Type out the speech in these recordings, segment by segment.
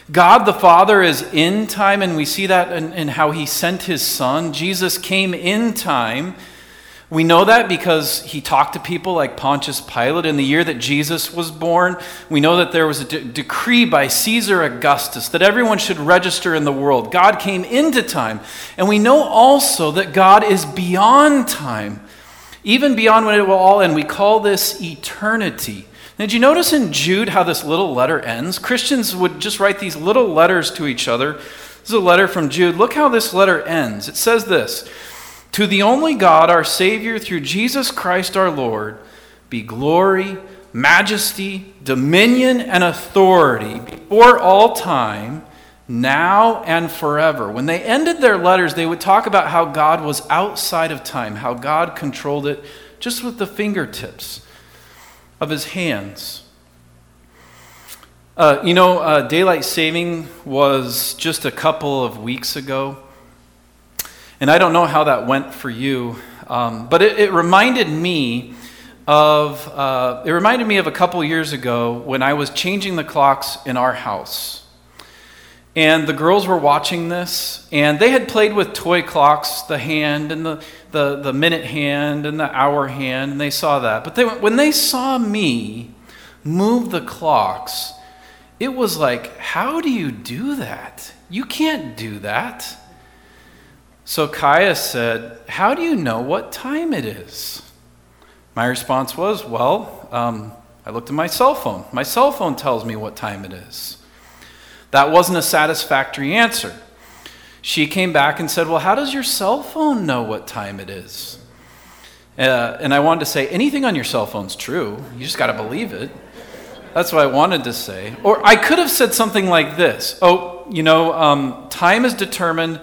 God the Father is in time, and we see that in how he sent his Son. Jesus came in time. We know that because he talked to people like Pontius Pilate in the year that Jesus was born. We know that there was a decree by Caesar Augustus that everyone should register in the world. God came into time. And we know also that God is beyond time, even beyond when it will all end. We call this eternity. Did you notice in Jude how this little letter ends? Christians would just write these little letters to each other. This is a letter from Jude. Look how this letter ends. It says this: "To the only God, our Savior, through Jesus Christ our Lord, be glory, majesty, dominion, and authority before all time, now and forever." When they ended their letters, they would talk about how God was outside of time, how God controlled it just with the fingertips of his hands. Daylight saving was just a couple of weeks ago. And I don't know how that went for you, but it reminded me of a couple years ago when I was changing the clocks in our house. And the girls were watching this, and they had played with toy clocks, the hand and the minute hand and the hour hand, and they saw that. But when they saw me move the clocks, it was like, how do you do that? You can't do that. So Kaya said, "How do you know what time it is?" My response was, I looked at my cell phone. My cell phone tells me what time it is. That wasn't a satisfactory answer. She came back and said, "Well, how does your cell phone know what time it is?" And I wanted to say, anything on your cell phone's true. You just got to believe it. That's what I wanted to say. Or I could have said something like this. Time is determined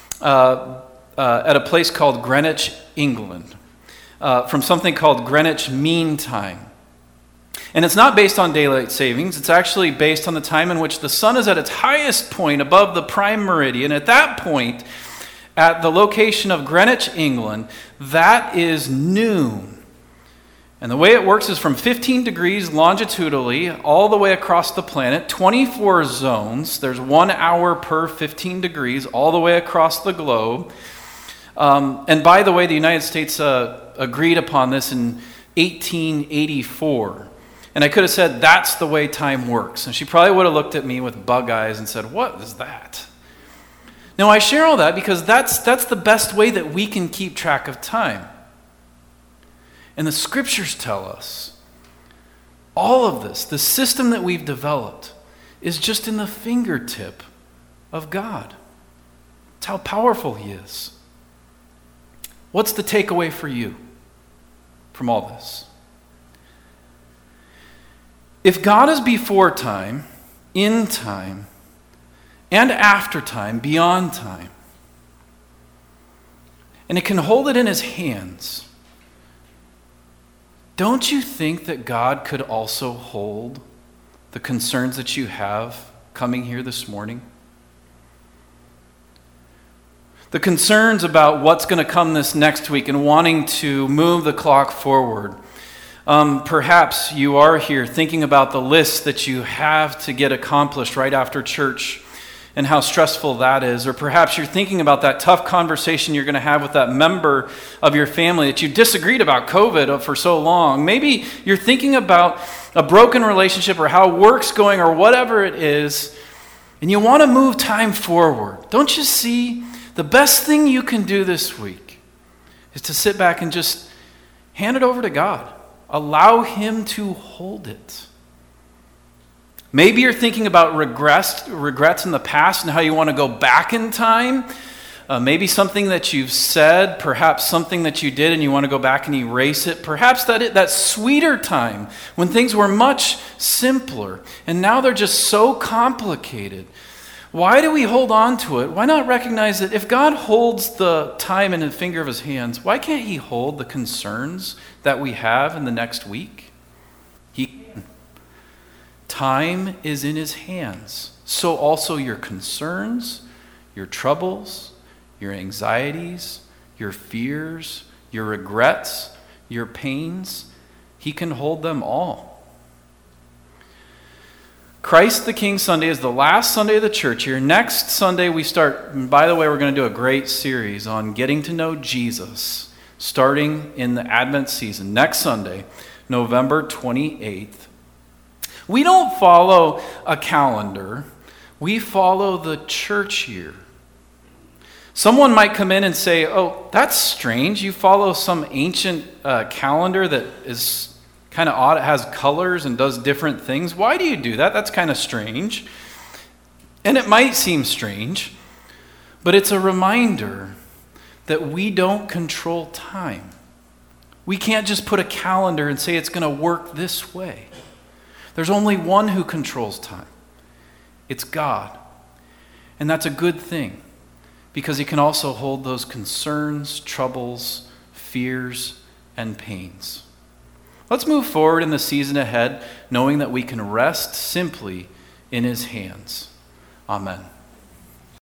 at a place called Greenwich, England, from something called Greenwich Mean Time. And it's not based on daylight savings. It's actually based on the time in which the sun is at its highest point above the prime meridian. At that point, at the location of Greenwich, England, that is noon. And the way it works is from 15 degrees longitudinally all the way across the planet, 24 zones. There's 1 hour per 15 degrees all the way across the globe. And by the way, the United States agreed upon this in 1884. And I could have said, that's the way time works. And she probably would have looked at me with bug eyes and said, what is that? Now, I share all that because that's the best way that we can keep track of time. And the scriptures tell us all of this, the system that we've developed, is just in the fingertip of God. It's how powerful he is. What's the takeaway for you from all this? If God is before time, in time, and after time, beyond time, and it can hold it in his hands, don't you think that God could also hold the concerns that you have coming here this morning? The concerns about what's going to come this next week and wanting to move the clock forward. Perhaps you are here thinking about the list that you have to get accomplished right after church and how stressful that is. Or perhaps you're thinking about that tough conversation you're going to have with that member of your family that you disagreed about COVID for so long. Maybe you're thinking about a broken relationship or how work's going or whatever it is, and you want to move time forward. Don't you see? The best thing you can do this week is to sit back and just hand it over to God. Allow him to hold it. Maybe you're thinking about regrets in the past and how you want to go back in time. Maybe something that you've said, perhaps something that you did and you want to go back and erase it. Perhaps that sweeter time when things were much simpler and now they're just so complicated. Why do we hold on to it? Why not recognize that if God holds the time in the finger of his hands, why can't he hold the concerns that we have in the next week? He can. Time is in his hands. So also your concerns, your troubles, your anxieties, your fears, your regrets, your pains, he can hold them all. Christ the King Sunday is the last Sunday of the church year. Next Sunday we start, and by the way, we're going to do a great series on getting to know Jesus, starting in the Advent season. Next Sunday, November 28th. We don't follow a calendar. We follow the church year. Someone might come in and say, oh, that's strange. You follow some ancient calendar that is kind of odd. It has colors and does different things. Why do you do that? That's kind of strange. And it might seem strange, but it's a reminder that we don't control time. We can't just put a calendar and say it's going to work this way. There's only one who controls time. It's God. And that's a good thing, because he can also hold those concerns, troubles, fears, and pains. Let's move forward in the season ahead, knowing that we can rest simply in his hands. Amen.